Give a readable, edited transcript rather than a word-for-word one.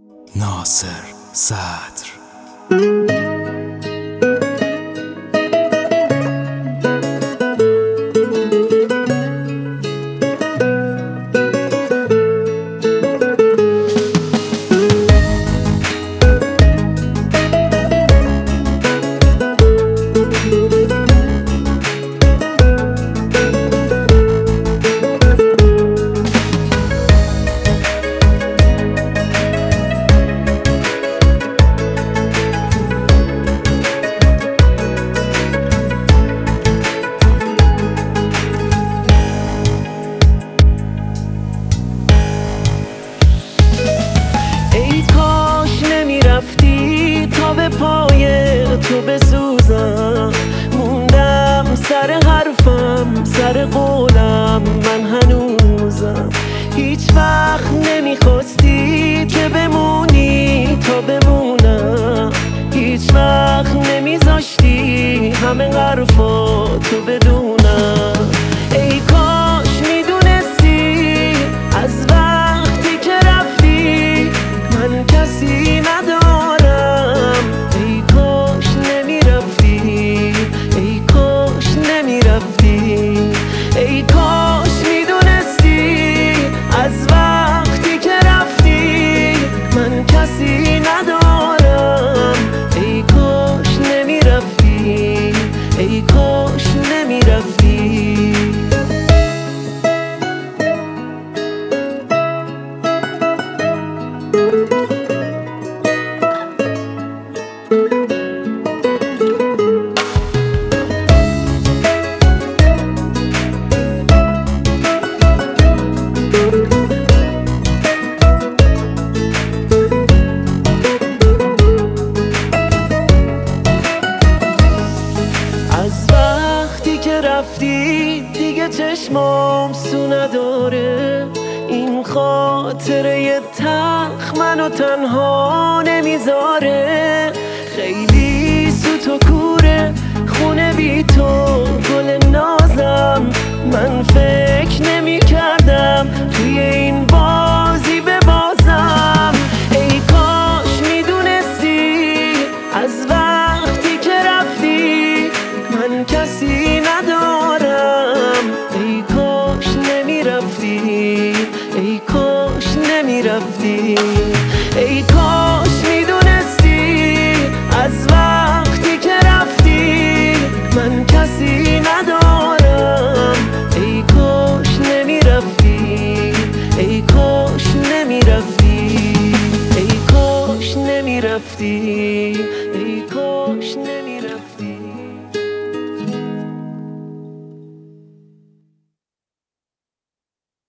ناصر صدر. پای تو بسوزم، موندم سر حرفم، سر قولم من هنوزم. هیچ وقت نمیخواستی که بمونی تا بمونم، هیچ وقت نمیذاشتی همه حرفا تو بدونم. ای کاش میدونستی از وقتی که رفتی من کسی ندارم. ای کاش میدونستی از وقتی که رفتی من کسی ندارم. ای کاش نمیرفتی، ای کاش نمیرفتی. رفتی دیگه چشمام سو نداره، این خاطره تلخ منو تنها نمیذاره. خیلی سوت و کوره خونه بی تو گل نازم، من فکر نمی کردم توی این بازی ببازم. ای کاش میدونستی از وقتی که رفتی من کسی ندارم. ای کاش نمیرفتی، ای کاش نمیرفتی. ای کاش میدونستی از وقتی که رفتی من کسی ندارم. ای کاش نمیرفتی، ای کاش نمیرفتی، ای کاش نمیرفتی،